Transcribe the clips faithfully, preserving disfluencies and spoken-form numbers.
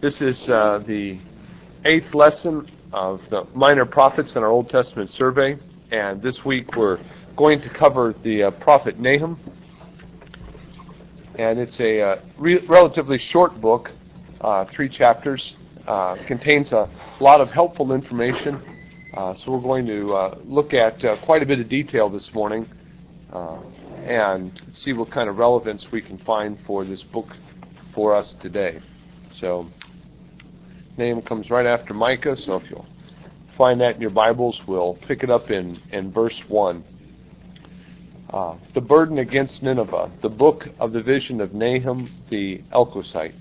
This is uh, the eighth lesson of the Minor Prophets in our Old Testament survey, and this week we're going to cover the uh, prophet Nahum. And it's a uh, re- relatively short book, uh, three chapters, uh, contains a lot of helpful information. Uh, so we're going to uh, look at uh, quite a bit of detail this morning uh, and see what kind of relevance we can find for this book for us today. So Nahum comes right after Micah, so if you'll find that in your Bibles, we'll pick it up in, in verse one. Uh, the burden against Nineveh, the book of the vision of Nahum the Elkoshite.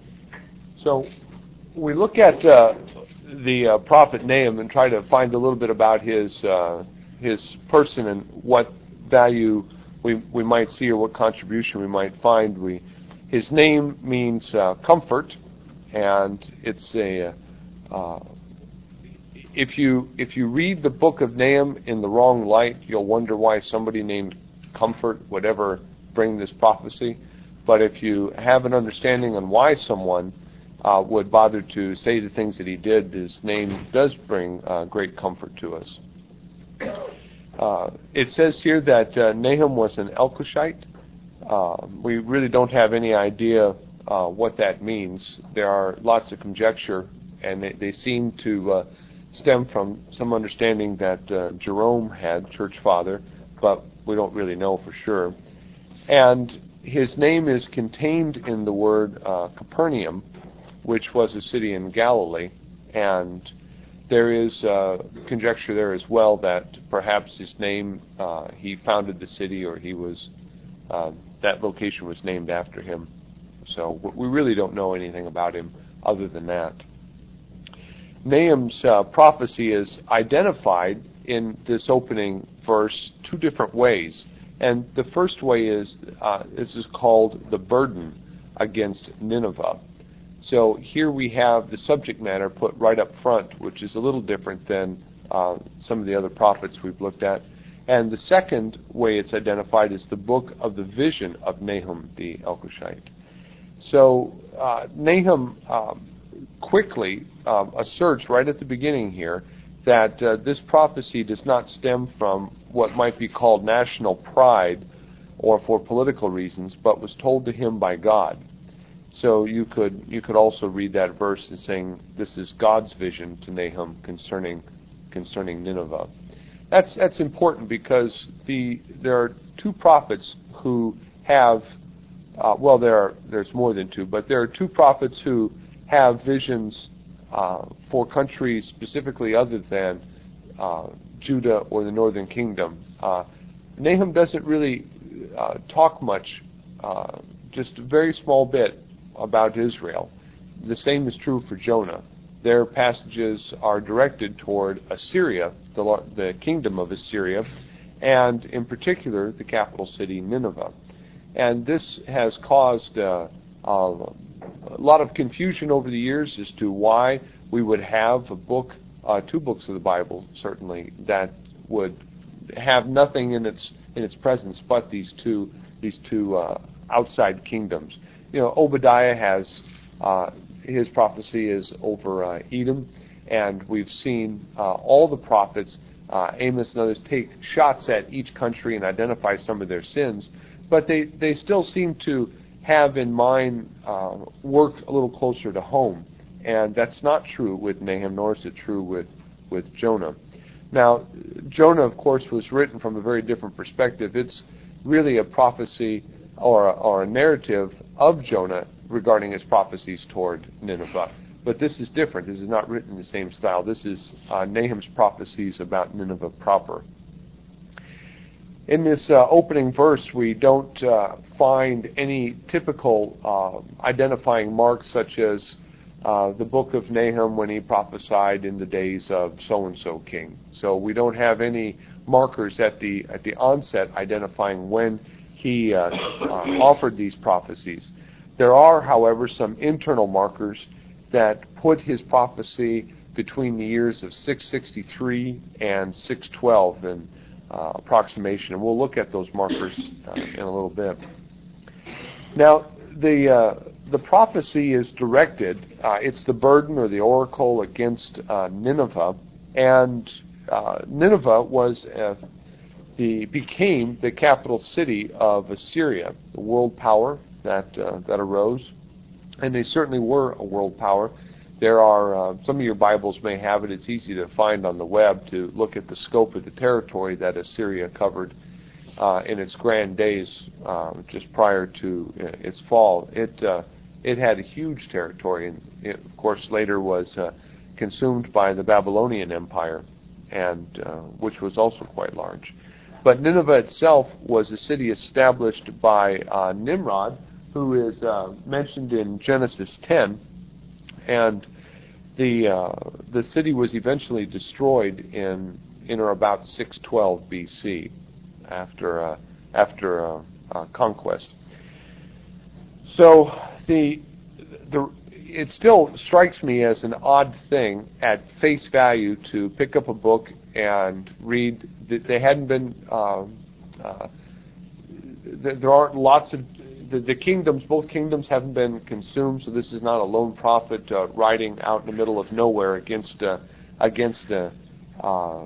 So we look at uh, the uh, prophet Nahum and try to find a little bit about his uh, his person and what value we we might see or what contribution we might find. We his name means uh, comfort, and it's a uh, if you if you read the book of Nahum in the wrong light, you'll wonder why somebody named Comfort would ever bring this prophecy. But if you have an understanding on why someone uh, would bother to say the things that he did, his name does bring uh, great comfort to us. Uh, it says here that uh, Nahum was an Elkoshite. Uh, we really don't have any idea uh, what that means. There are lots of conjecture, and they, they seem to uh, stem from some understanding that uh, Jerome had, church father, but we don't really know for sure. And his name is contained in the word uh, Capernaum, which was a city in Galilee, and there is uh, conjecture there as well that perhaps his name, uh, he founded the city, or he was, uh, that location was named after him. So we really don't know anything about him other than that. Nahum's uh, prophecy is identified in this opening verse two different ways. And the first way is, uh, this is called the burden against Nineveh. So here we have the subject matter put right up front, which is a little different than uh, some of the other prophets we've looked at. And the second way it's identified is the book of the vision of Nahum the Elkoshite. So uh, Nahum um, quickly um, asserts right at the beginning here that uh, this prophecy does not stem from what might be called national pride or for political reasons, but was told to him by God. So you could you could also read that verse as saying this is God's vision to Nahum concerning concerning Nineveh. That's that's important because the there are two prophets who have uh, well there are there's more than two, but there are two prophets who have visions uh, for countries specifically other than uh, Judah or the northern kingdom. Uh, Nahum doesn't really uh, talk much, uh, just a very small bit about Israel. The same is true for Jonah. Their passages are directed toward Assyria, the, the kingdom of Assyria, and in particular the capital city Nineveh. And this has caused uh, uh, a lot of confusion over the years as to why we would have a book, uh, two books of the Bible, certainly, that would have nothing in its in its presence but these two these two uh, outside kingdoms. You know, Obadiah has uh, his prophecy is over uh, Edom, and we've seen uh, all the prophets, uh, Amos and others, take shots at each country and identify some of their sins, but they they still seem to have in mind uh, work a little closer to home. And that's not true with Nahum, nor is it true with, with Jonah. Now, Jonah, of course, was written from a very different perspective. It's really a prophecy or a, or a narrative of Jonah regarding his prophecies toward Nineveh. But this is different. This is not written in the same style. This is uh, Nahum's prophecies about Nineveh proper. In this uh, opening verse, we don't uh, find any typical uh, identifying marks such as uh, the book of Nahum when he prophesied in the days of so-and-so king. So we don't have any markers at the at the onset identifying when he uh, uh, offered these prophecies. There are, however, some internal markers that put his prophecy between the years of six sixty-three and six twelve and Uh, approximation, and we'll look at those markers uh, in a little bit. Now, the uh, the prophecy is directed, uh, it's the burden or the oracle against uh, Nineveh, and uh, Nineveh was uh, the became the capital city of Assyria, the world power that uh, that arose, and they certainly were a world power. There are uh, some of your Bibles may have it. It's easy to find on the web to look at the scope of the territory that Assyria covered uh, in its grand days, uh, just prior to uh, its fall. It uh, it had a huge territory, and it, of course later was uh, consumed by the Babylonian Empire, and uh, which was also quite large. But Nineveh itself was a city established by uh, Nimrod, who is uh, mentioned in Genesis ten, and the uh, the city was eventually destroyed in in or about six twelve B C after uh, after uh, uh, conquest. So the the it still strikes me as an odd thing at face value to pick up a book and read. They hadn't been. Um, uh, there aren't lots of the, the kingdoms. Both kingdoms haven't been consumed, so this is not a lone prophet uh, riding out in the middle of nowhere against uh, against a, uh,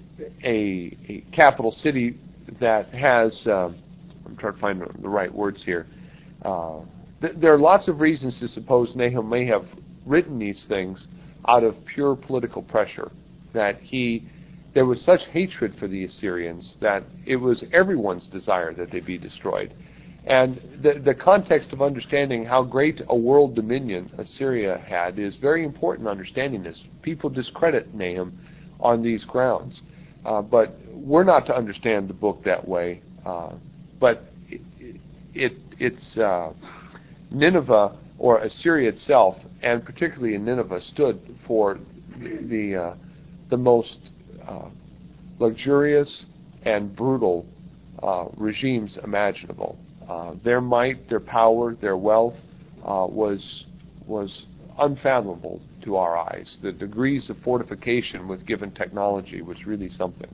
a a capital city that has. Uh, I'm trying to find the right words here. Uh, There are lots of reasons to suppose Nahum may have written these things out of pure political pressure, that he, there was such hatred for the Assyrians that it was everyone's desire that they be destroyed. And the, the context of understanding how great a world dominion Assyria had is very important in understanding this. People discredit Nahum on these grounds. Uh, but we're not to understand the book that way. Uh, but it, it it's... Uh, Nineveh, or Assyria itself, and particularly in Nineveh, stood for the uh, the most uh, luxurious and brutal uh, regimes imaginable. Uh, their might, their power, their wealth uh, was was unfathomable to our eyes. The degrees of fortification with given technology was really something.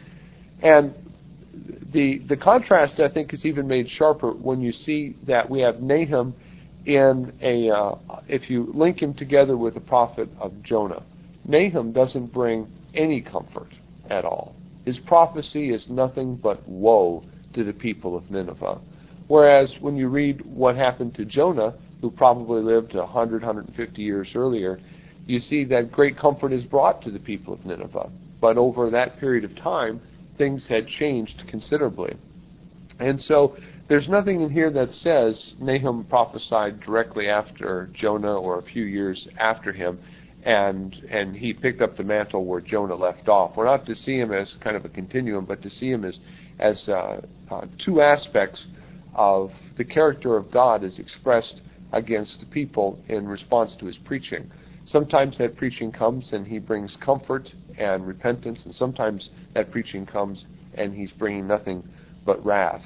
And the the contrast, I think, is even made sharper when you see that we have Nahum in a, uh, if you link him together with the prophet of Jonah. Nahum doesn't bring any comfort at all. His prophecy is nothing but woe to the people of Nineveh. Whereas when you read what happened to Jonah, who probably lived one hundred, one hundred fifty years earlier, you see that great comfort is brought to the people of Nineveh. But over that period of time, things had changed considerably. And so there's nothing in here that says Nahum prophesied directly after Jonah or a few years after him, and and he picked up the mantle where Jonah left off. We're not to see him as kind of a continuum, but to see him as, as uh, uh, two aspects of the character of God as expressed against the people in response to his preaching. Sometimes that preaching comes and he brings comfort and repentance, and sometimes that preaching comes and he's bringing nothing but wrath.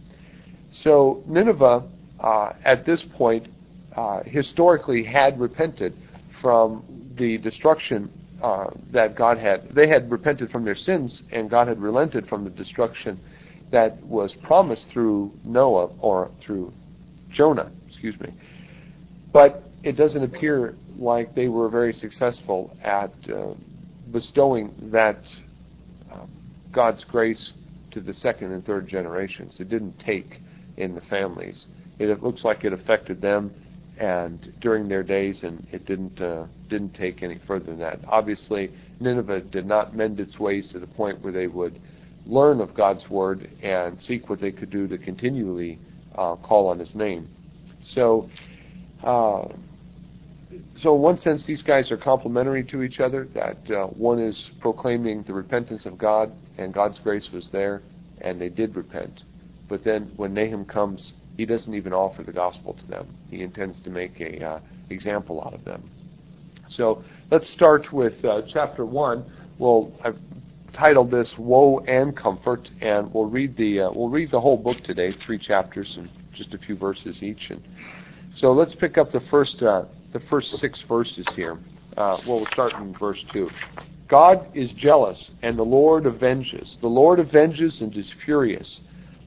So Nineveh, uh, at this point, uh, historically had repented from the destruction uh, that God had. They had repented from their sins, and God had relented from the destruction that was promised through Noah, or through Jonah, excuse me. But it doesn't appear like they were very successful at uh, bestowing that uh, God's grace to the second and third generations. It didn't take in the families. It, it looks like it affected them and during their days, and it didn't uh, didn't take any further than that. Obviously, Nineveh did not mend its ways to the point where they would learn of God's word and seek what they could do to continually uh, call on his name. So, uh, so in one sense, these guys are complementary to each other, that uh, one is proclaiming the repentance of God, and God's grace was there, and they did repent. But then when Nahum comes, he doesn't even offer the gospel to them. He intends to make a uh, example out of them. So let's start with uh, chapter one. Well, I've titled this "Woe and Comfort," and we'll read the uh, we'll read the whole book today, three chapters and just a few verses each. And so let's pick up the first uh, the first six verses here. Uh, well, we'll start in verse two. God is jealous, and the Lord avenges. The Lord avenges and is furious.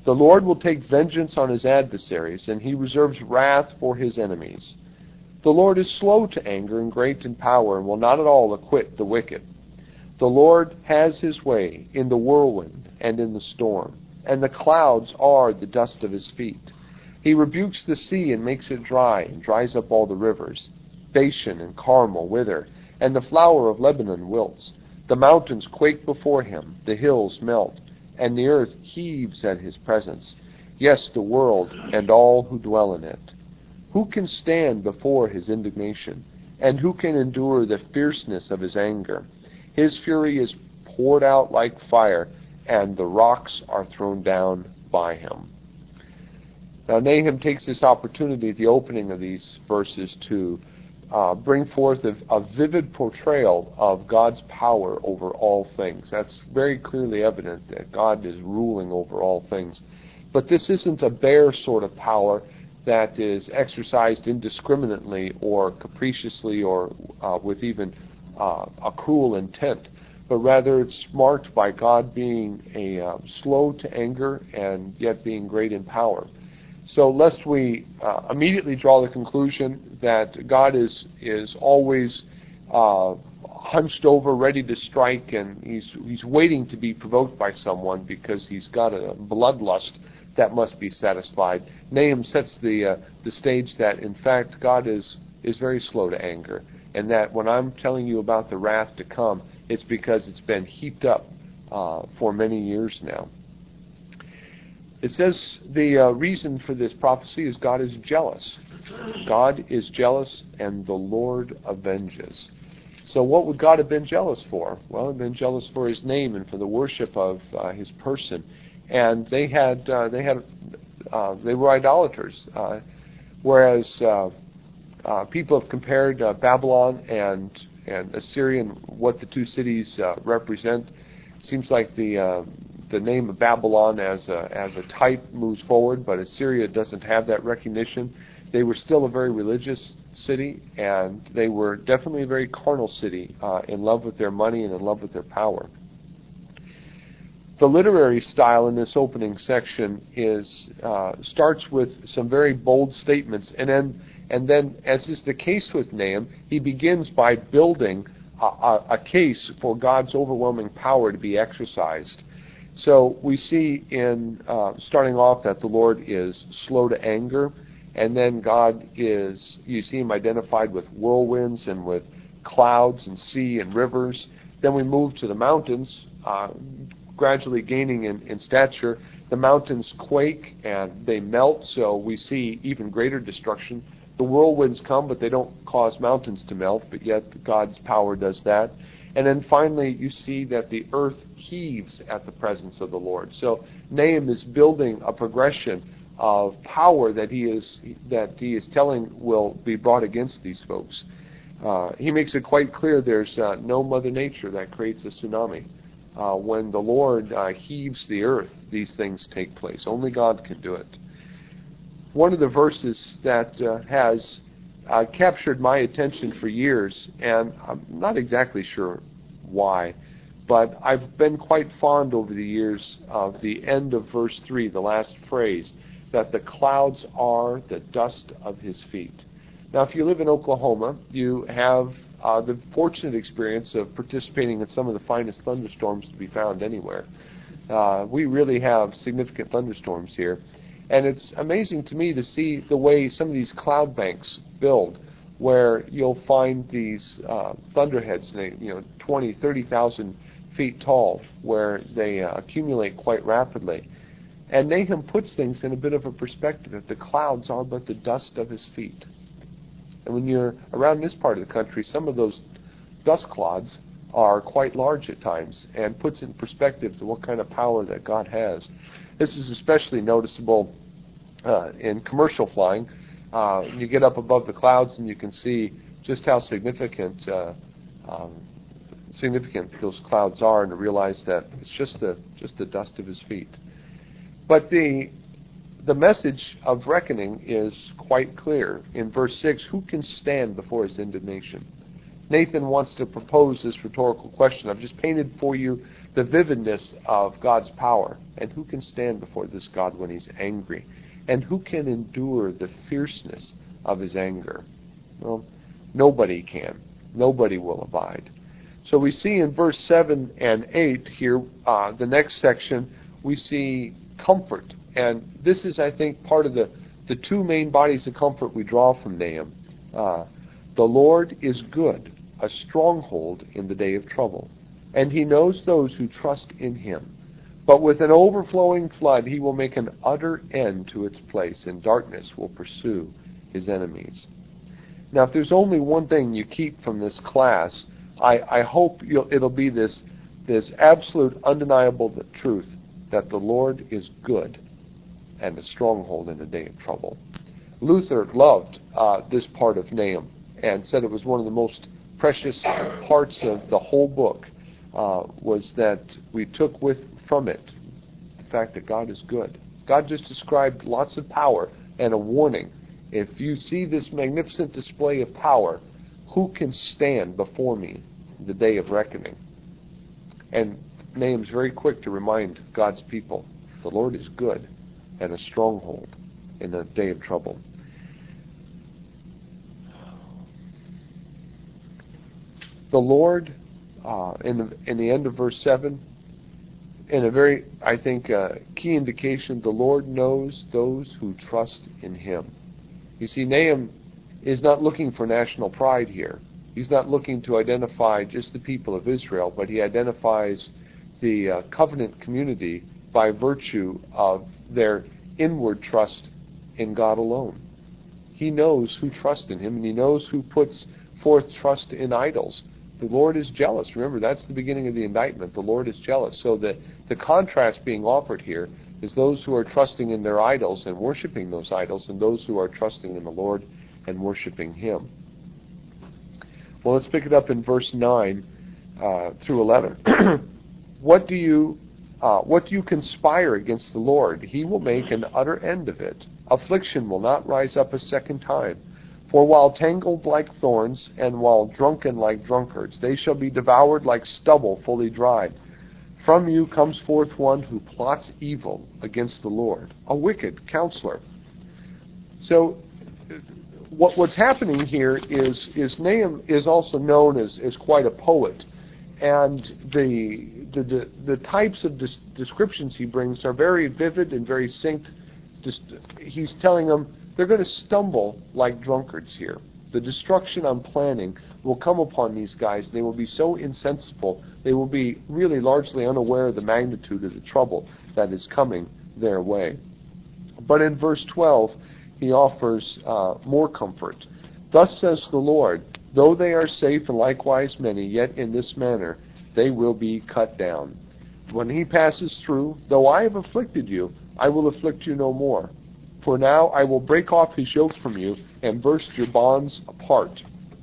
The Lord will take vengeance on his adversaries, and he reserves wrath for his enemies. The Lord is slow to anger and great in power, and will not at all acquit the wicked. The Lord has his way in the whirlwind and in the storm, and the clouds are the dust of his feet. He rebukes the sea and makes it dry, and dries up all the rivers. Bashan and Carmel wither, and the flower of Lebanon wilts. The mountains quake before him, the hills melt, and the earth heaves at his presence. Yes, the world and all who dwell in it. Who can stand before his indignation? And who can endure the fierceness of his anger? His fury is poured out like fire, and the rocks are thrown down by him. Now Nahum takes this opportunity at the opening of these verses to uh, bring forth a, a vivid portrayal of God's power over all things. That's very clearly evident that God is ruling over all things. But this isn't a bare sort of power that is exercised indiscriminately or capriciously or uh, with even uh, a cruel intent, but rather it's marked by God being a uh, slow to anger and yet being great in power. So lest we uh, immediately draw the conclusion that God is is always uh, hunched over, ready to strike, and he's he's waiting to be provoked by someone because he's got a bloodlust that must be satisfied. Nahum sets the uh, the stage that in fact God is is very slow to anger, and that when I'm telling you about the wrath to come, it's because it's been heaped up uh, for many years now. It says the uh, reason for this prophecy is God is jealous. God is jealous, and the Lord avenges. So what would God have been jealous for? Well, he'd been jealous for his name and for the worship of uh, his person. And they had uh, they had uh, they were idolaters, uh, whereas uh, uh, people have compared uh, Babylon and and Assyria and what the two cities uh, represent. It seems like the uh, the name of Babylon as a as a type moves forward, but Assyria doesn't have that recognition. They were still a very religious city, and they were definitely a very carnal city, uh, in love with their money and in love with their power. The literary style in this opening section is uh, starts with some very bold statements, and then and then, as is the case with Nahum, he begins by building a, a, a case for God's overwhelming power to be exercised. So we see in uh, starting off that the Lord is slow to anger, and then God is, you see him identified with whirlwinds and with clouds and sea and rivers. Then we move to the mountains, uh, gradually gaining in, in stature. The mountains quake and they melt, so we see even greater destruction. The whirlwinds come, but they don't cause mountains to melt, but yet God's power does that. And then finally, you see that the earth heaves at the presence of the Lord. So Nahum is building a progression of power that he is that he is telling will be brought against these folks. Uh, he makes it quite clear there's uh, no Mother Nature that creates a tsunami. Uh, when the Lord uh, heaves the earth, these things take place. Only God can do it. One of the verses that uh, has uh, captured my attention for years, and I'm not exactly sure why, but I've been quite fond over the years of the end of verse three, the last phrase, that the clouds are the dust of his feet. Now, if you live in Oklahoma, you have uh, the fortunate experience of participating in some of the finest thunderstorms to be found anywhere. Uh, we really have significant thunderstorms here. And it's amazing to me to see the way some of these cloud banks build, where you'll find these uh, thunderheads, you know, twenty, thirty thousand feet tall, where they uh, accumulate quite rapidly. And Nahum puts things in a bit of a perspective, that the clouds are but the dust of his feet. And when you're around this part of the country, some of those dust clods are quite large at times, and puts in perspective to what kind of power that God has. This is especially noticeable uh, in commercial flying. Uh, you get up above the clouds and you can see just how significant uh, um, significant those clouds are, and to realize that it's just the just the dust of his feet. But the the message of reckoning is quite clear in verse six. Who can stand before his indignation? Nathan wants to propose this rhetorical question. I've just painted for you the vividness of God's power. And who can stand before this God when he's angry? And who can endure the fierceness of his anger? Well, nobody can. Nobody will abide. So we see in verse seven and eight here, uh, the next section, we see comfort. And this is, I think, part of the, the two main bodies of comfort we draw from Nahum. Uh, the Lord is good, a stronghold in the day of trouble, and he knows those who trust in him. But with an overflowing flood he will make an utter end to its place, and darkness will pursue his enemies. Now, if there's only one thing you keep from this class, I, I hope you'll, it'll be this, this absolute, undeniable truth that the Lord is good and a stronghold in the day of trouble. Luther loved uh, this part of Nahum and said it was one of the most precious parts of the whole book, uh, was that we took with from it the fact that God is good. God just described lots of power and a warning. If you see this magnificent display of power, who can stand before me in the day of reckoning? And Nahum's very quick to remind God's people, the Lord is good and a stronghold in the day of trouble. The Lord, uh, in, the, in the end of verse seven, in a very, I think, uh, key indication, the Lord knows those who trust in him. You see, Nahum is not looking for national pride here. He's not looking to identify just the people of Israel, but he identifies the uh, covenant community by virtue of their inward trust in God alone. He knows who trusts in him, and he knows who puts forth trust in idols. The Lord is jealous. Remember, that's the beginning of the indictment. The Lord is jealous. So the, the contrast being offered here is those who are trusting in their idols and worshiping those idols, and those who are trusting in the Lord and worshiping him. Well, let's pick it up in verse nine uh, through eleven. What do you uh, what do you conspire against the Lord? He will make an utter end of it. Affliction will not rise up a second time. For while tangled like thorns, and while drunken like drunkards, they shall be devoured like stubble fully dried. From you comes forth one who plots evil against the Lord, a wicked counselor. So what, what's happening here is, is Nahum is also known as, as quite a poet. And the, the, the, the types of des- descriptions he brings are very vivid and very succinct. Just, he's telling them, they're going to stumble like drunkards here. The destruction I'm planning will come upon these guys. They will be so insensible. They will be really largely unaware of the magnitude of the trouble that is coming their way. But in verse twelve, he offers uh, more comfort. Thus says the Lord, though they are safe and likewise many, yet in this manner they will be cut down. When he passes through, though I have afflicted you, I will afflict you no more. For now I will break off his yoke from you and burst your bonds apart.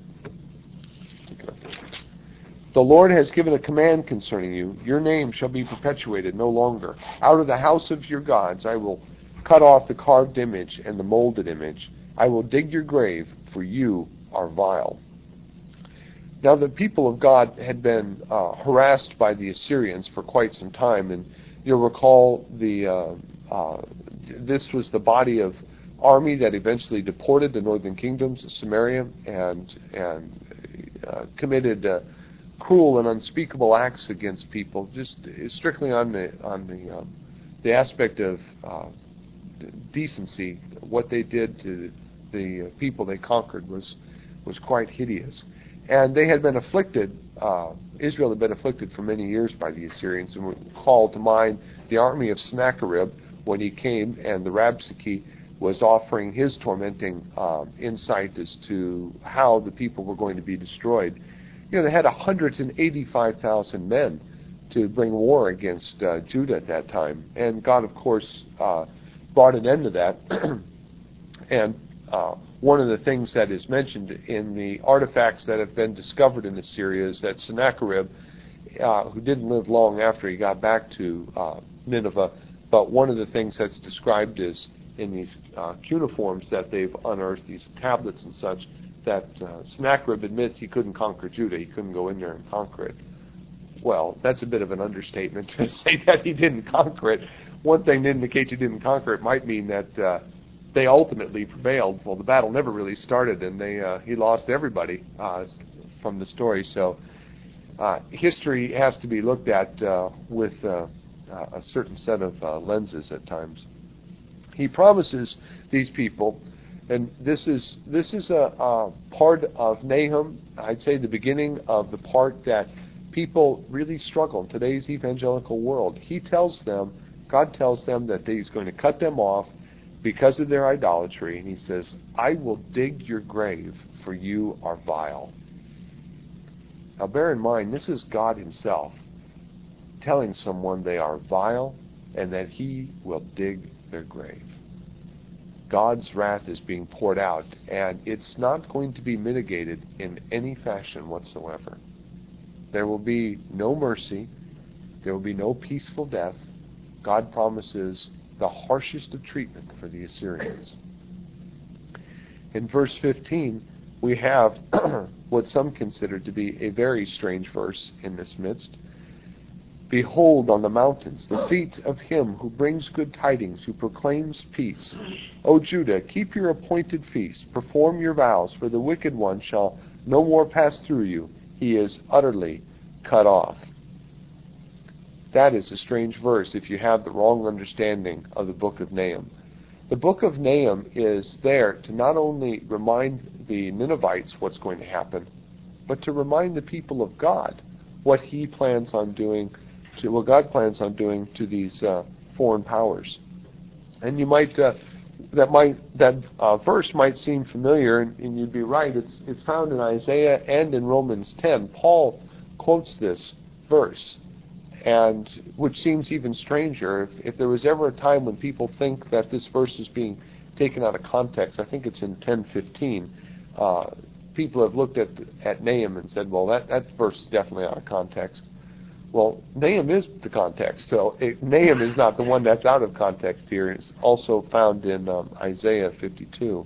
The Lord has given a command concerning you. Your name shall be perpetuated no longer. Out of the house of your gods I will cut off the carved image and the molded image. I will dig your grave, for you are vile. Now the people of God had been uh, harassed by the Assyrians for quite some time, and you'll recall the uh, uh, this was the body of army that eventually deported the northern kingdoms of Samaria and and uh, committed uh, cruel and unspeakable acts against people, just strictly on the on the um, the aspect of uh, decency. What they did to the people they conquered was was quite hideous. And they had been afflicted, uh, Israel had been afflicted for many years by the Assyrians, and we call to mind the army of Sennacherib when he came, and the Rabshakeh was offering his tormenting uh, insight as to how the people were going to be destroyed. You know, they had one hundred eighty-five thousand men to bring war against uh, Judah at that time, and God, of course, uh, brought an end to that. and uh, one of the things that is mentioned in the artifacts that have been discovered in Assyria is that Sennacherib, uh, who didn't live long after he got back to uh, Nineveh, but one of the things that's described is in these uh, cuneiforms that they've unearthed, these tablets and such, that uh, Sennacherib admits he couldn't conquer Judah. He couldn't go in there and conquer it. Well, that's a bit of an understatement to say that he didn't conquer it. One thing to indicate you didn't conquer it might mean that uh, they ultimately prevailed. Well, the battle never really started, and they uh, he lost everybody uh, from the story. So uh, history has to be looked at uh, with uh, a certain set of uh, lenses at times. He promises these people, and this is this is a, a part of Nahum. I'd say the beginning of the part that people really struggle in today's evangelical world. He tells them, God tells them that He's going to cut them off because of their idolatry, and He says, I will dig your grave, for you are vile. Now bear in mind, this is God Himself telling someone they are vile and that He will dig their grave. God's wrath is being poured out, and it's not going to be mitigated in any fashion whatsoever. There will be no mercy. There will be no peaceful death. God promises the harshest of treatment for the Assyrians. In verse fifteen, we have what some consider to be a very strange verse in this midst. Behold on the mountains the feet of him who brings good tidings, who proclaims peace. O Judah, keep your appointed feast, perform your vows, for the wicked one shall no more pass through you. He is utterly cut off. That is a strange verse if you have the wrong understanding of the book of Nahum. The book of Nahum is there to not only remind the Ninevites what's going to happen, but to remind the people of God what He plans on doing, to what God plans on doing to these uh, foreign powers. And you might uh, that might that uh, verse might seem familiar, and, and you'd be right. It's it's found in Isaiah and in Romans ten. Paul quotes this verse, and which seems even stranger. If, if there was ever a time when people think that this verse is being taken out of context, I think it's in ten fifteen. Uh, people have looked at at Nahum and said, well, that, that verse is definitely out of context. Well, Nahum is the context, so it, Nahum is not the one that's out of context here. It's also found in um, Isaiah fifty-two.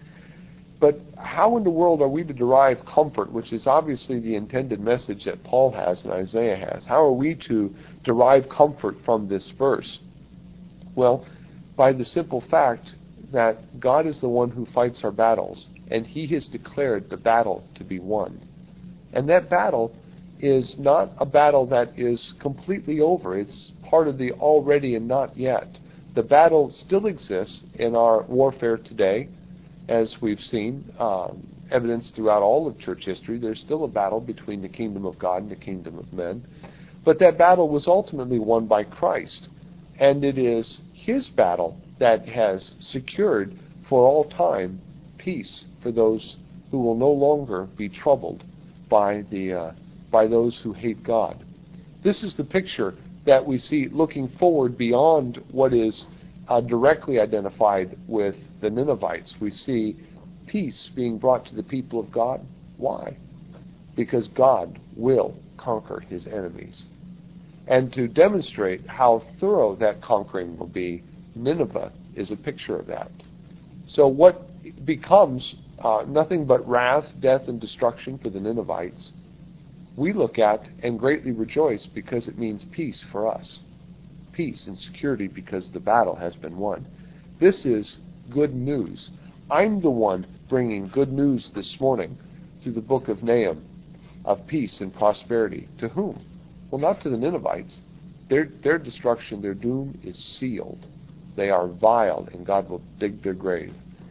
But how in the world are we to derive comfort, which is obviously the intended message that Paul has and Isaiah has? How are we to derive comfort from this verse? Well, by the simple fact that God is the one who fights our battles, and He has declared the battle to be won. And that battle is not a battle that is completely over. It's part of the already and not yet. The battle still exists in our warfare today, as we've seen, um, evidence throughout all of church history. There's still a battle between the kingdom of God and the kingdom of men. But that battle was ultimately won by Christ. And it is His battle that has secured for all time peace for those who will no longer be troubled by the uh, by those who hate God. This is the picture that we see looking forward beyond what is uh, directly identified with the Ninevites. We see peace being brought to the people of God. Why? Because God will conquer His enemies. And to demonstrate how thorough that conquering will be, Nineveh is a picture of that. So what becomes uh, nothing but wrath, death, and destruction for the Ninevites, we look at and greatly rejoice because it means peace for us. Peace and security because the battle has been won. This is good news. I'm the one bringing good news this morning through the book of Nahum of peace and prosperity. To whom? Well, not to the Ninevites. Their, their destruction, their doom is sealed. They are vile, and God will dig their grave.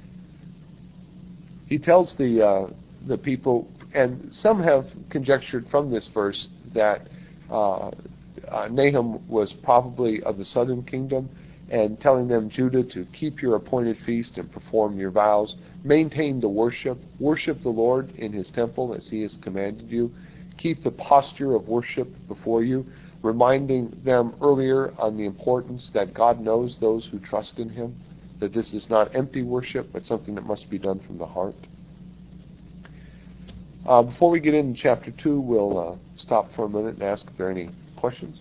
He tells the uh, the people, and some have conjectured from this verse that uh, uh, Nahum was probably of the southern kingdom, and telling them, Judah, to keep your appointed feast and perform your vows, maintain the worship, worship the Lord in His temple as He has commanded you, keep the posture of worship before you, reminding them earlier on the importance that God knows those who trust in Him, that this is not empty worship, but something that must be done from the heart. Uh, before we get into chapter two, we'll uh, stop for a minute and ask if there are any questions.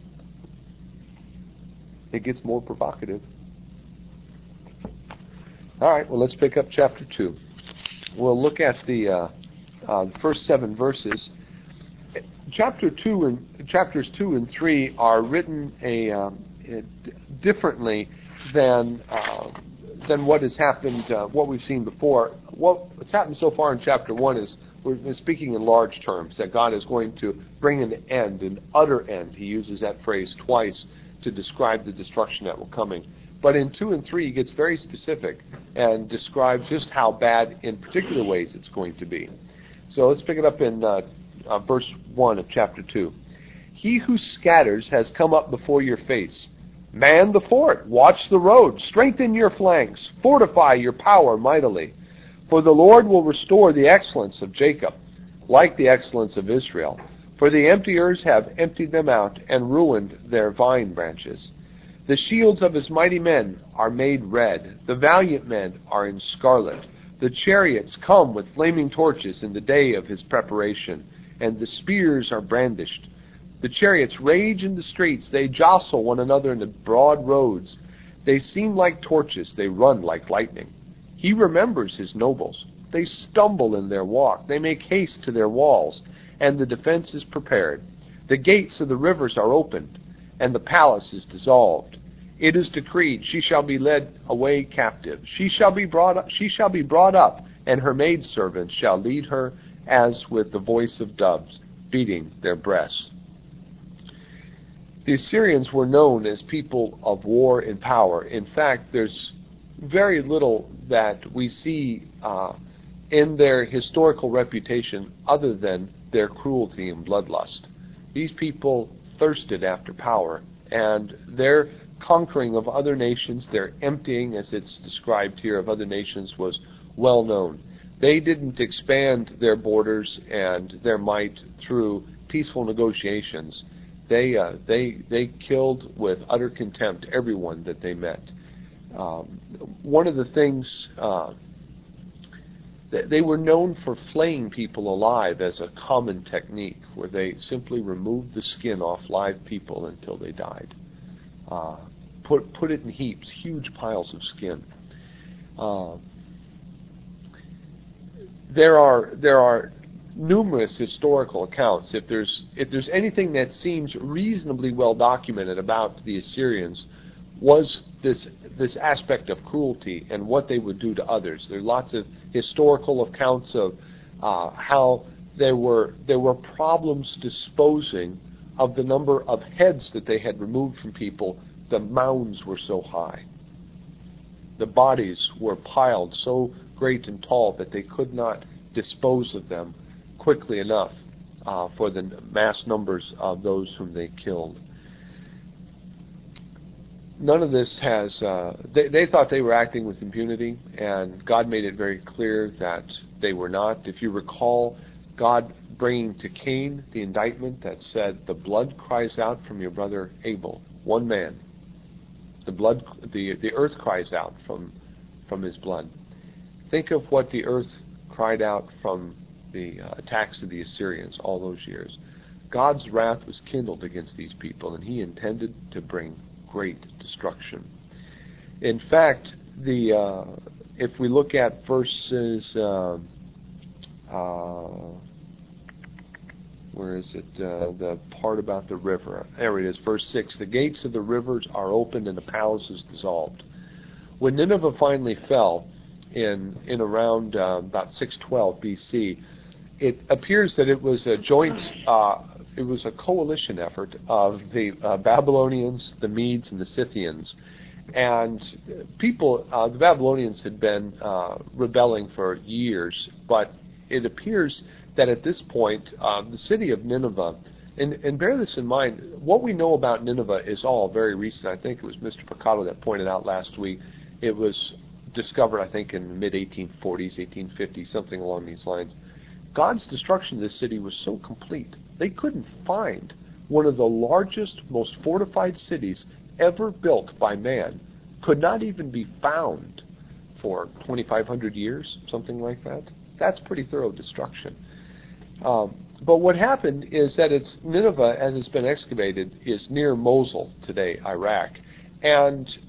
It gets more provocative. All right, well, let's pick up chapter two. We'll look at the uh, uh, first seven verses. Chapter two and chapters two and three are written a, um, a d- differently than uh, than what has happened, uh, what we've seen before. What's happened so far in chapter one is we're speaking in large terms, that God is going to bring an end, an utter end. He uses that phrase twice to describe the destruction that will coming. But in two and three, he gets very specific and describes just how bad in particular ways it's going to be. So let's pick it up in uh, uh, verse one of chapter two. He who scatters has come up before your face. Man the fort, watch the road, strengthen your flanks, fortify your power mightily. For the Lord will restore the excellence of Jacob, like the excellence of Israel. For the emptiers have emptied them out and ruined their vine branches. The shields of his mighty men are made red. The valiant men are in scarlet. The chariots come with flaming torches in the day of his preparation, and the spears are brandished. The chariots rage in the streets. They jostle one another in the broad roads. They seem like torches. They run like lightning. He remembers his nobles. They stumble in their walk. They make haste to their walls, and the defense is prepared. The gates of the rivers are opened, and the palace is dissolved. It is decreed, she shall be led away captive. She shall be brought up, she shall be brought up, and her maidservants shall lead her as with the voice of doves, beating their breasts. The Assyrians were known as people of war and power. In fact, there's very little that we see uh, in their historical reputation other than their cruelty and bloodlust. These people thirsted after power, and their conquering of other nations, their emptying, as it's described here, of other nations was well known. They didn't expand their borders and their might through peaceful negotiations. They uh, they they killed with utter contempt everyone that they met. Um, one of the things uh, they were known for flaying people alive as a common technique, where they simply removed the skin off live people until they died. Uh, put put it in heaps, huge piles of skin. Uh, there are there are numerous historical accounts. If there's if there's anything that seems reasonably well documented about the Assyrians, was this this aspect of cruelty and what they would do to others. There are lots of historical accounts of uh, how there were there were problems disposing of the number of heads that they had removed from people. The mounds were so high. The bodies were piled so great and tall that they could not dispose of them quickly enough uh, for the mass numbers of those whom they killed. None of this has, uh, they, they thought they were acting with impunity, and God made it very clear that they were not. If you recall, God bringing to Cain the indictment that said, the blood cries out from your brother Abel, one man. The blood, the, the earth cries out from, from his blood. Think of what the earth cried out from the uh, attacks of the Assyrians all those years. God's wrath was kindled against these people, and he intended to bring great destruction. In fact, the uh, if we look at verses, uh, uh, where is it? Uh, the part about the river. There it is, verse six. The gates of the rivers are opened and the palace is dissolved. When Nineveh finally fell in in around uh, about six twelve B C, it appears that it was a joint. Uh, It was a coalition effort of the uh, Babylonians, the Medes, and the Scythians. And people, uh, the Babylonians had been uh, rebelling for years, but it appears that at this point, uh, the city of Nineveh, and, and bear this in mind, what we know about Nineveh is all very recent. I think it was Mister Piccato that pointed out last week. It was discovered, I think, in the mid eighteen forties, eighteen fifties, something along these lines. God's destruction of this city was so complete, they couldn't find one of the largest, most fortified cities ever built by man. Could not even be found for twenty-five hundred years, something like that. That's pretty thorough destruction. Um, but what happened is that it's Nineveh, as it's been excavated, is near Mosul today, Iraq. And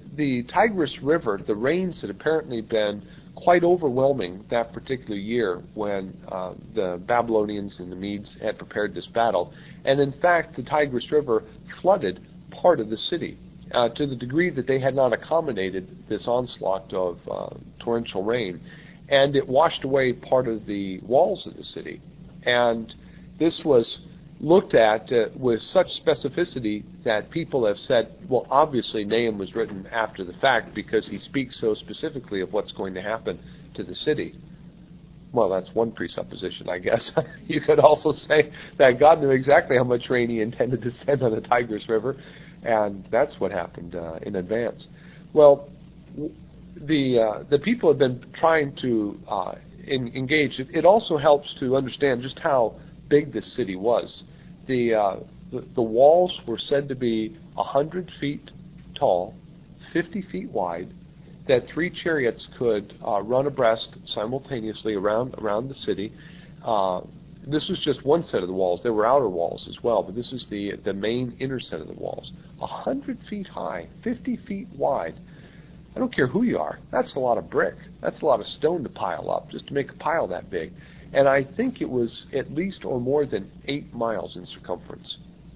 the Tigris River, the rains had apparently been quite overwhelming that particular year when uh, the Babylonians and the Medes had prepared this battle. And in fact, the Tigris River flooded part of the city uh, to the degree that they had not accommodated this onslaught of uh, torrential rain. And it washed away part of the walls of the city. And this was looked at uh, with such specificity that people have said, well, obviously Nahum was written after the fact because he speaks so specifically of what's going to happen to the city. Well, that's one presupposition, I guess. You could also say that God knew exactly how much rain he intended to send on the Tigris River, and that's what happened uh, in advance. Well, the uh, the people have been trying to uh, in, engage. It, it also helps to understand just how big this city was. The, uh, the the walls were said to be one hundred feet tall, fifty feet wide, that three chariots could uh, run abreast simultaneously around around the city. Uh, this was just one set of the walls. There were outer walls as well, but this is the, the main inner set of the walls. one hundred feet high, fifty feet wide. I don't care who you are. That's a lot of brick. That's a lot of stone to pile up just to make a pile that big. And I think it was at least or more than eight miles in circumference.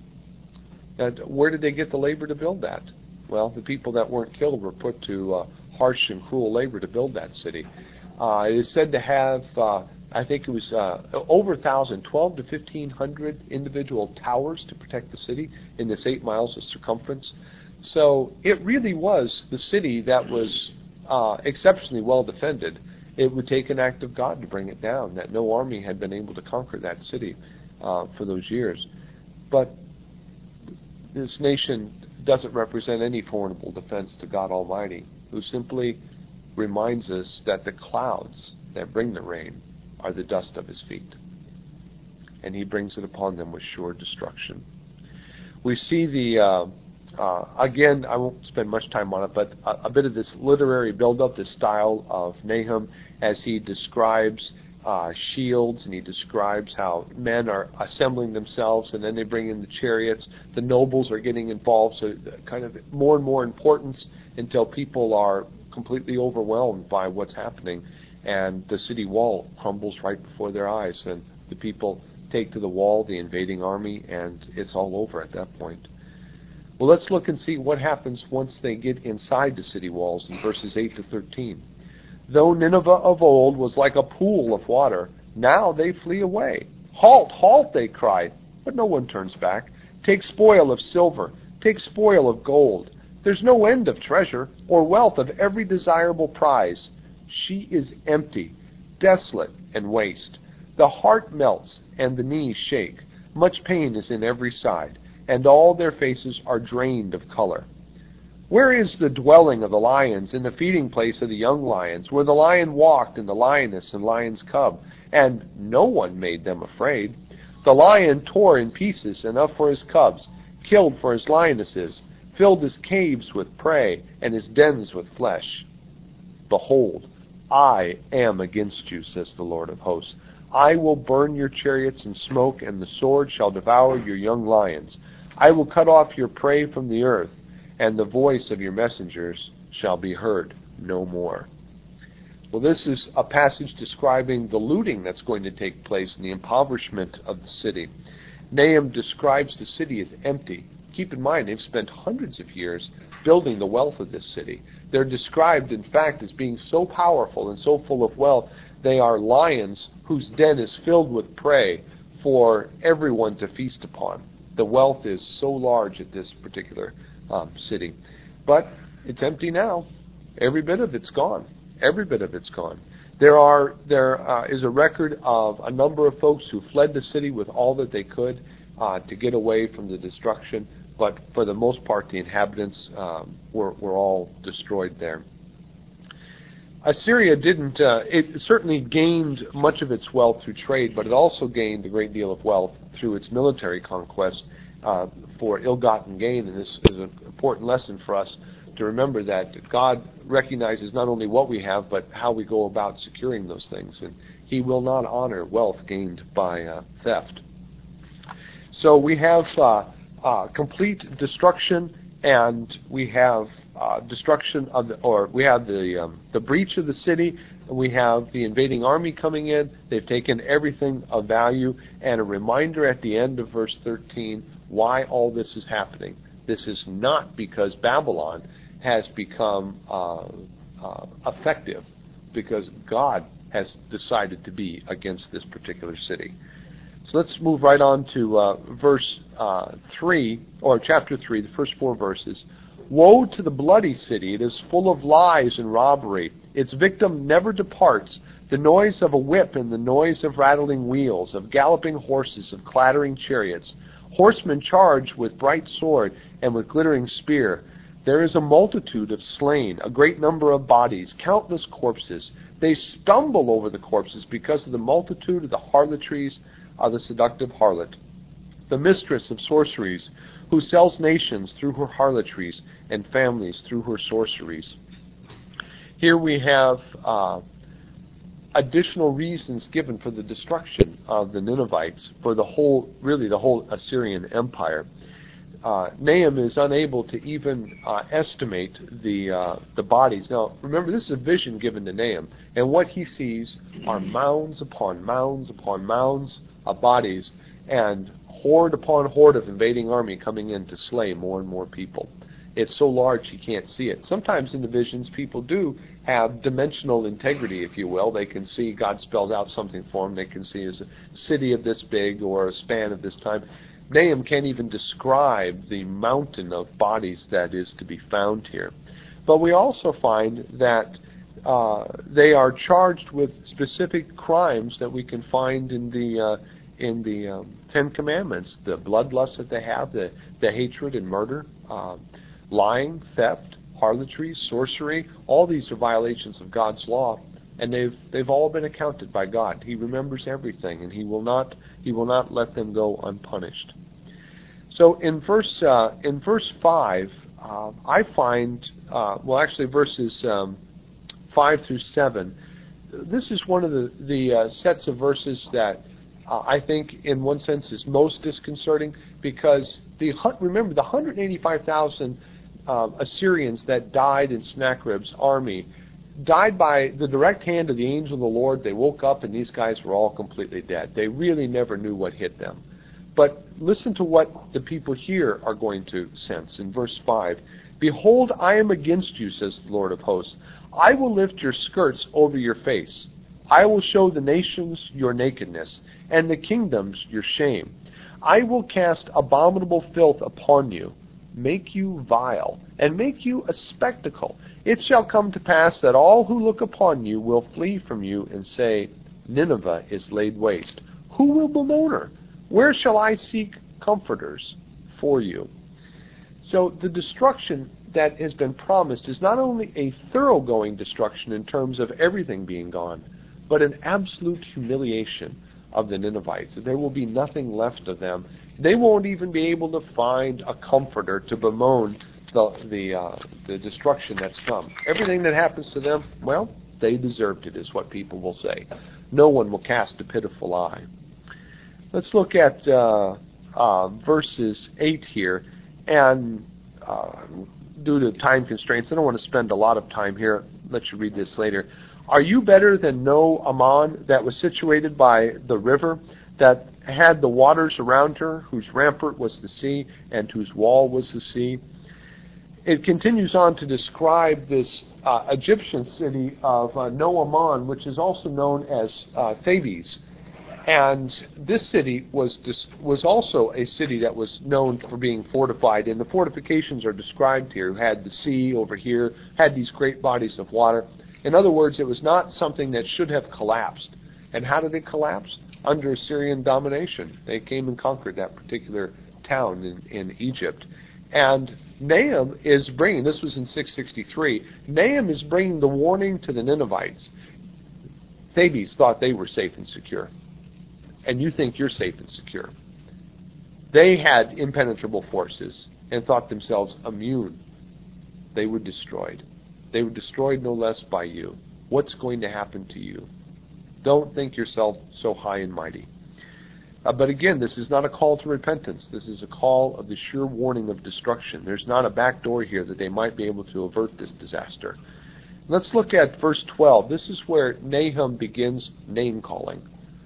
And where did they get the labor to build that? Well, the people that weren't killed were put to uh, harsh and cruel labor to build that city. Uh, it is said to have, uh, I think it was uh, over a thousand, twelve to fifteen hundred individual towers to protect the city in this eight miles of circumference. So it really was the city that was uh, exceptionally well defended. It would take an act of God to bring it down, that no army had been able to conquer that city uh, for those years. But this nation doesn't represent any formidable defense to God Almighty, who simply reminds us that the clouds that bring the rain are the dust of his feet. And he brings it upon them with sure destruction. We see the... Uh, Uh, again, I won't spend much time on it, but a, a bit of this literary build-up, this style of Nahum, as he describes uh, shields, and he describes how men are assembling themselves, and then they bring in the chariots. The nobles are getting involved, so kind of more and more importance until people are completely overwhelmed by what's happening, and the city wall crumbles right before their eyes, and the people take to the wall, the invading army, and it's all over at that point. Well, let's look and see what happens once they get inside the city walls in verses eight to thirteen. Though Nineveh of old was like a pool of water, now they flee away. Halt, halt, they cry, but no one turns back. Take spoil of silver, take spoil of gold. There's no end of treasure or wealth of every desirable prize. She is empty, desolate, and waste. The heart melts and the knees shake. Much pain is in every side, and all their faces are drained of color. Where is the dwelling of the lions and the feeding place of the young lions, where the lion walked and the lioness and lion's cub, and no one made them afraid? The lion tore in pieces enough for his cubs, killed for his lionesses, filled his caves with prey and his dens with flesh. Behold, I am against you, says the Lord of hosts. I will burn your chariots in smoke, and the sword shall devour your young lions. I will cut off your prey from the earth, and the voice of your messengers shall be heard no more. Well, this is a passage describing the looting that's going to take place and the impoverishment of the city. Nahum describes the city as empty. Keep in mind, they've spent hundreds of years building the wealth of this city. They're described, in fact, as being so powerful and so full of wealth. They are lions whose den is filled with prey for everyone to feast upon. The wealth is so large at this particular um, city. But it's empty now. Every bit of it's gone. Every bit of it's gone. There are there uh, is a record of a number of folks who fled the city with all that they could uh, to get away from the destruction. But for the most part, the inhabitants um, were, were all destroyed there. Assyria didn't, uh, it certainly gained much of its wealth through trade, but it also gained a great deal of wealth through its military conquest uh, for ill-gotten gain. And this is an important lesson for us to remember, that God recognizes not only what we have, but how we go about securing those things. And he will not honor wealth gained by uh, theft. So we have uh, uh, complete destruction and we have uh, destruction of the, or we have the um, the breach of the city. We have the invading army coming in. They've taken everything of value, and a reminder at the end of verse thirteen why all this is happening. This is not because Babylon has become uh, uh, effective, because God has decided to be against this particular city. So let's move right on to uh, verse uh, three, or chapter three, the first four verses. Woe to the bloody city! It is full of lies and robbery. Its victim never departs. The noise of a whip and the noise of rattling wheels, of galloping horses, of clattering chariots. Horsemen charge with bright sword and with glittering spear. There is a multitude of slain, a great number of bodies, countless corpses. They stumble over the corpses because of the multitude of the harlotries of the seductive harlot, the mistress of sorceries, who sells nations through her harlotries and families through her sorceries. Here we have uh, additional reasons given for the destruction of the Ninevites, for the whole, really the whole Assyrian Empire. Uh, Nahum is unable to even uh, estimate the uh, the bodies. Now, remember, this is a vision given to Nahum, and what he sees are mounds upon mounds upon mounds of bodies, and horde upon horde of invading army coming in to slay more and more people. It's so large he can't see it. Sometimes in the visions, people do have dimensional integrity, if you will. They can see, God spells out something for them. They can see as a city of this big or a span of this time. Nahum can't even describe the mountain of bodies that is to be found here. But we also find that uh, they are charged with specific crimes that we can find in the uh, in the um, Ten Commandments. The bloodlust that they have, the, the hatred and murder, uh, lying, theft, harlotry, sorcery. All these are violations of God's law, and they've they've all been accounted by God. He remembers everything, and He will not He will not let them go unpunished. So in verse uh, in verse five, uh, I find uh, well, actually verses um, five through seven. This is one of the the uh, sets of verses that uh, I think, in one sense, is most disconcerting, because the remember the one hundred eighty-five thousand uh, Assyrians that died in Sennacherib's army died by the direct hand of the angel of the Lord. They woke up and these guys were all completely dead. They really never knew what hit them. But listen to what the people here are going to sense in verse five. Behold, I am against you, says the Lord of hosts. I will lift your skirts over your face. I will show the nations your nakedness, and the kingdoms your shame. I will cast abominable filth upon you, make you vile, and make you a spectacle. It shall come to pass that all who look upon you will flee from you and say, Nineveh is laid waste. Who will bemoan her? Where shall I seek comforters for you? So the destruction that has been promised is not only a thoroughgoing destruction in terms of everything being gone, but an absolute humiliation of the Ninevites. There will be nothing left of them. They won't even be able to find a comforter to bemoan the the, uh, the destruction that's come. Everything that happens to them, well, they deserved it, is what people will say. No one will cast a pitiful eye. Let's look at uh, uh, verses eight here, and uh, due to time constraints, I don't want to spend a lot of time here. I'll let you read this later. Are you better than No Ammon, that was situated by the river, that had the waters around her, whose rampart was the sea, and whose wall was the sea? It continues on to describe this uh, Egyptian city of uh, No Ammon, which is also known as uh, Thebes. And this city was dis- was also a city that was known for being fortified, and the fortifications are described here. Had the sea over here, had these great bodies of water. In other words, it was not something that should have collapsed. And how did it collapse? Under Assyrian domination. They came and conquered that particular town in, in Egypt. And Nahum is bringing, this was in six sixty-three, Nahum is bringing the warning to the Ninevites. Thebes thought they were safe and secure. And you think you're safe and secure. They had impenetrable forces and thought themselves immune. They were destroyed. They were destroyed no less by you. What's going to happen to you? Don't think yourself so high and mighty. Uh, but again, this is not a call to repentance. This is a call of the sure warning of destruction. There's not a back door here that they might be able to avert this disaster. Let's look at verse twelve. This is where Nahum begins name-calling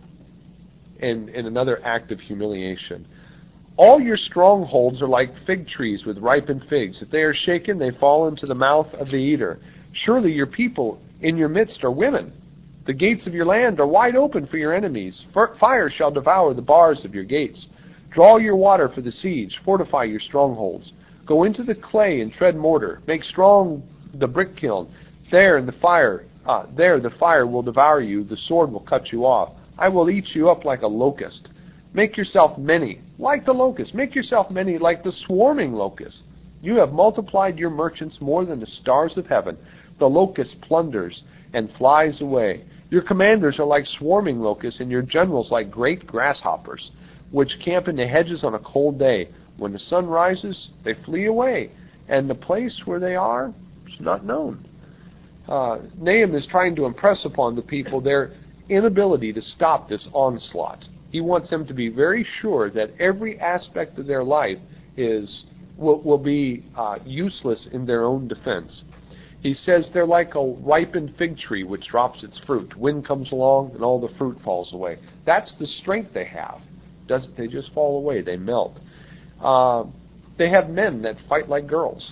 in, in another act of humiliation. All your strongholds are like fig trees with ripened figs. If they are shaken, they fall into the mouth of the eater. Surely your people in your midst are women. The gates of your land are wide open for your enemies. Fire shall devour the bars of your gates. Draw your water for the siege. Fortify your strongholds. Go into the clay and tread mortar. Make strong the brick kiln. There in the fire, uh, there the fire will devour you. The sword will cut you off. I will eat you up like a locust. Make yourself many, like the locust. Make yourself many, like the swarming locust. You have multiplied your merchants more than the stars of heaven. The locust plunders and flies away. Your commanders are like swarming locusts, and your generals like great grasshoppers, which camp in the hedges on a cold day. When the sun rises, they flee away, and the place where they are is not known. Uh, Nahum is trying to impress upon the people their inability to stop this onslaught. He wants them to be very sure that every aspect of their life is will, will be uh, useless in their own defense. He says they're like a ripened fig tree which drops its fruit. Wind comes along and all the fruit falls away. That's the strength they have. Doesn't they just fall away? They melt. Uh, they have men that fight like girls.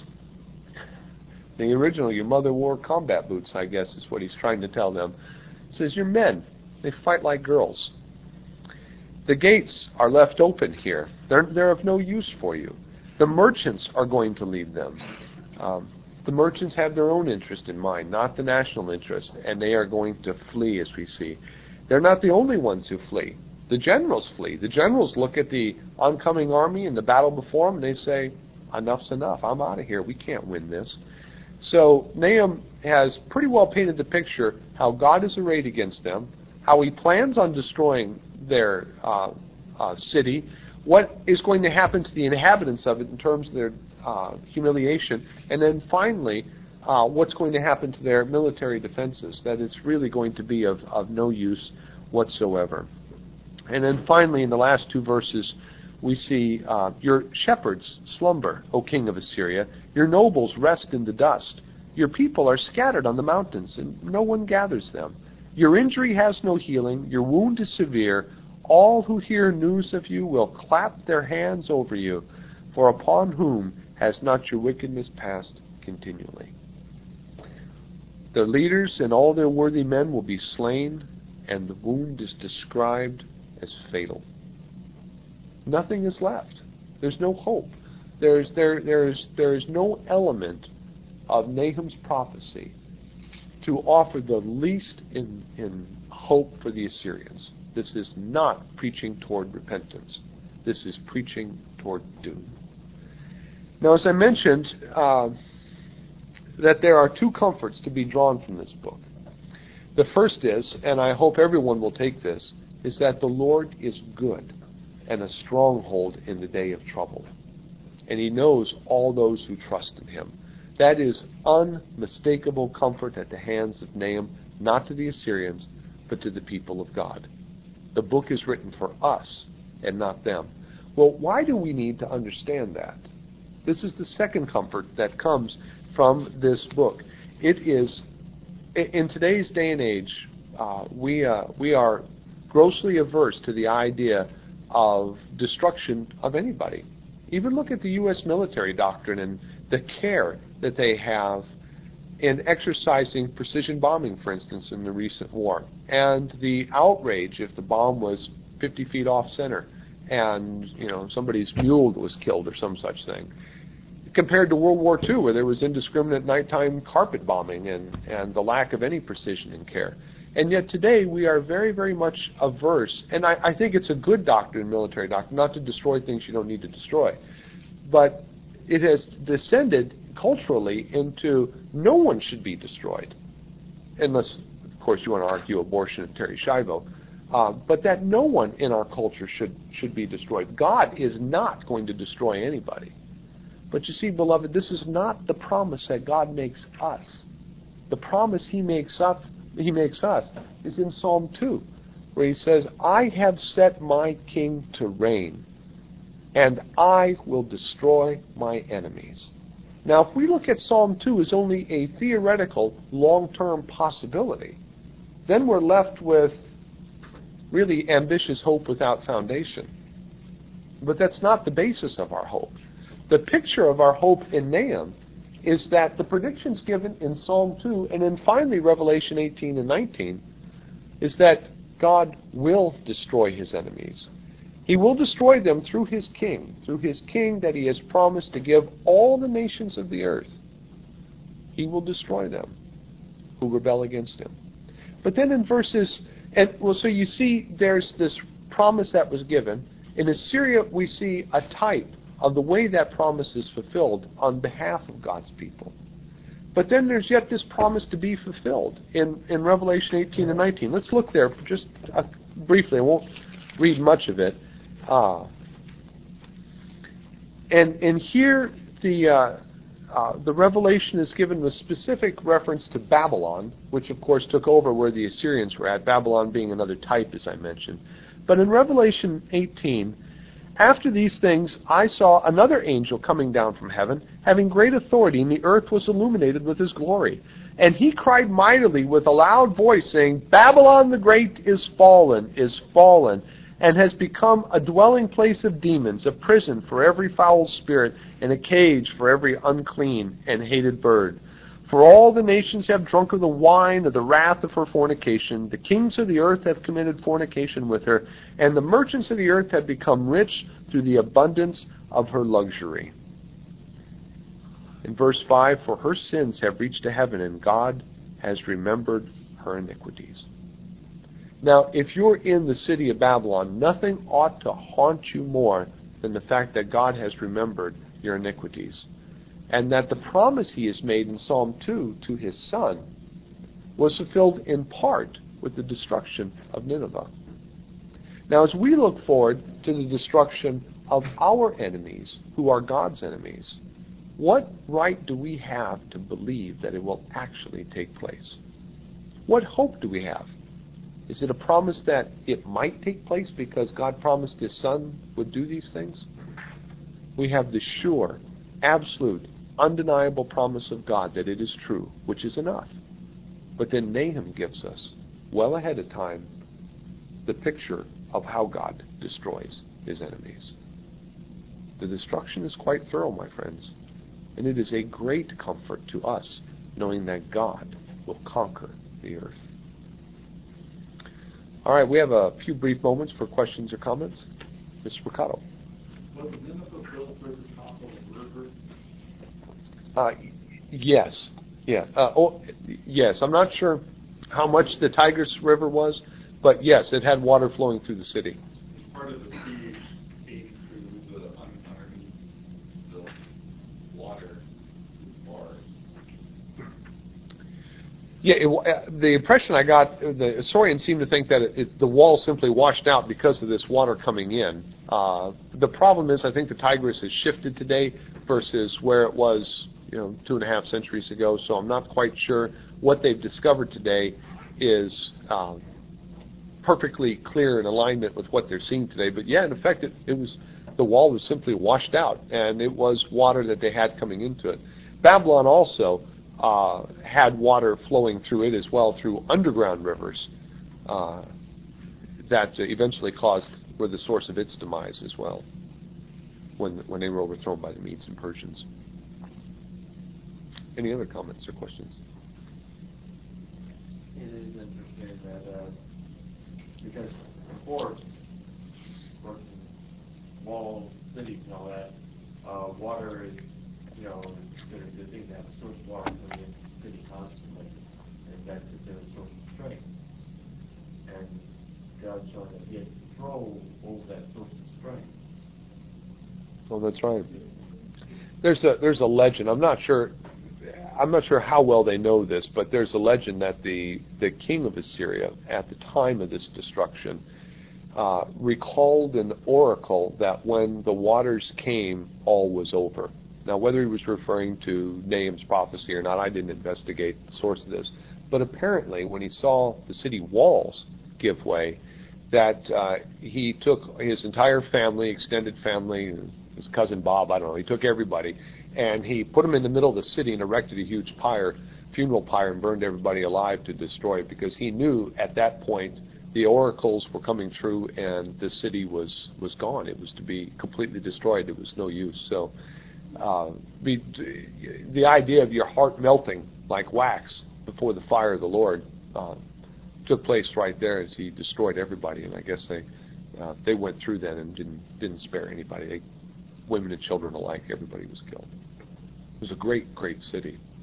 The original, your mother wore combat boots, I guess, is what he's trying to tell them. He says, you're men. They fight like girls. The gates are left open here. They're, they're of no use for you. The merchants are going to leave them. Um, the merchants have their own interest in mind, not the national interest, and they are going to flee, as we see. They're not the only ones who flee. The generals flee. The generals look at the oncoming army and the battle before them, and they say, enough's enough. I'm out of here. We can't win this. So Nahum has pretty well painted the picture how God is arrayed against them, how he plans on destroying their uh, uh, city, what is going to happen to the inhabitants of it in terms of their uh, humiliation, and then finally uh, what's going to happen to their military defenses, that it's really going to be of, of no use whatsoever. And then finally in the last two verses we see uh, your shepherds slumber, O king of Assyria. Your nobles rest in the dust. Your people are scattered on the mountains, and no one gathers them. Your injury has no healing. Your wound is severe. All who hear news of you will clap their hands over you, for upon whom has not your wickedness passed continually? Their leaders and all their worthy men will be slain, and the wound is described as fatal. Nothing is left. There's no hope. There's there there's there's no element of Nahum's prophecy to offer the least in in hope for the Assyrians. This is not preaching toward repentance. This is preaching toward doom. Now, as I mentioned, uh, that there are two comforts to be drawn from this book. The first is, and I hope everyone will take this, is that the Lord is good and a stronghold in the day of trouble. And he knows all those who trust in him. That is unmistakable comfort at the hands of Nahum, not to the Assyrians, but to the people of God. The book is written for us and not them. Well, why do we need to understand that? This is the second comfort that comes from this book. It is, in today's day and age, uh, we uh, we are grossly averse to the idea of destruction of anybody. Even look at the U S military doctrine and the care that they have in exercising precision bombing, for instance, in the recent war, and the outrage if the bomb was fifty feet off center and, you know, somebody's mule was killed or some such thing, compared to World War Two, where there was indiscriminate nighttime carpet bombing and, and the lack of any precision and care. And yet today we are very, very much averse, and I, I think it's a good doctrine, military doctrine, not to destroy things you don't need to destroy. But it has descended culturally into no one should be destroyed, unless, of course, you want to argue abortion and Terry Schiavo. Uh, but that no one in our culture should, should be destroyed. God is not going to destroy anybody. But you see, beloved, this is not the promise that God makes us. The promise he makes us He makes us is in Psalm two. where he says, I have set my king to reign, and I will destroy my enemies. Now, if we look at Psalm two as only a theoretical, long-term possibility, then we're left with really ambitious hope without foundation. But that's not the basis of our hope. The picture of our hope in Nahum is that the predictions given in Psalm two and then finally Revelation eighteen and nineteen is that God will destroy his enemies. He will destroy them through his king, through his king that he has promised to give all the nations of the earth. He will destroy them who rebel against him. But then in verses, and well, so you see there's this promise that was given. In Assyria, we see a type of the way that promise is fulfilled on behalf of God's people. But then there's yet this promise to be fulfilled in, in Revelation eighteen and nineteen. Let's look there just uh, briefly. I won't read much of it. Uh, and and here the uh, uh, the revelation is given with specific reference to Babylon, which of course took over where the Assyrians were at, Babylon being another type, as I mentioned. But in Revelation eighteen, after these things I saw another angel coming down from heaven, having great authority, and the earth was illuminated with his glory. And he cried mightily with a loud voice, saying, Babylon the great is fallen, is fallen, and has become a dwelling place of demons, a prison for every foul spirit, and a cage for every unclean and hated bird. For all the nations have drunk of the wine of the wrath of her fornication. The kings of the earth have committed fornication with her, and the merchants of the earth have become rich through the abundance of her luxury. In verse five, for her sins have reached to heaven, and God has remembered her iniquities. Now, if you're in the city of Babylon, nothing ought to haunt you more than the fact that God has remembered your iniquities. And that the promise he has made in Psalm two to his son was fulfilled in part with the destruction of Nineveh. Now, as we look forward to the destruction of our enemies, who are God's enemies, what right do we have to believe that it will actually take place? What hope do we have? Is it a promise that it might take place because God promised his son would do these things? We have the sure, absolute, undeniable promise of God that it is true, which is enough. But then Nahum gives us, well ahead of time, the picture of how God destroys his enemies. The destruction is quite thorough, my friends, and it is a great comfort to us knowing that God will conquer the earth. All right, we have a few brief moments for questions or comments. Mister Ricardo. Was Nineveh built for the top of the river? Uh, yes, yeah. Uh, oh, yes. I'm not sure how much the Tigris River was, but yes, it had water flowing through the city. Part of the sea came through the underneath the water or Yeah, it, uh, the impression I got, the historians seem to think that it, it, the wall simply washed out because of this water coming in. Uh, the problem is, I think the Tigris has shifted today versus where it was, you know, two and a half centuries ago. So I'm not quite sure what they've discovered today is uh, perfectly clear in alignment with what they're seeing today. But yeah, in effect, it, it was the wall was simply washed out, and it was water that they had coming into it. Babylon also uh, had water flowing through it as well through underground rivers uh, that eventually caused were the source of its demise as well when when they were overthrown by the Medes and Persians. Any other comments or questions? It is interesting that uh, because before, of course, walls, cities, and all that, uh, water is, you know, considered a good thing to have a source of water coming into the city constantly, and that's considered a source of strength. And God showing that He has control over that source of strength. Oh, that's right. There's a there's a legend. I'm not sure. I'm not sure how well they know this, but there's a legend that the, the king of Assyria, at the time of this destruction, uh, recalled an oracle that when the waters came, all was over. Now, whether he was referring to Nahum's prophecy or not, I didn't investigate the source of this. But apparently, when he saw the city walls give way, that uh, he took his entire family, extended family, his cousin Bob, I don't know, he took everybody, and he put them in the middle of the city and erected a huge pyre, funeral pyre, and burned everybody alive to destroy it, because he knew at that point the oracles were coming true and the city was, was gone. It was to be completely destroyed. It was no use. So uh, be, the idea of your heart melting like wax before the fire of the Lord uh, took place right there as he destroyed everybody. And I guess they uh, they went through then and didn't didn't spare anybody. They, women and children alike, everybody was killed. It was a great, great city.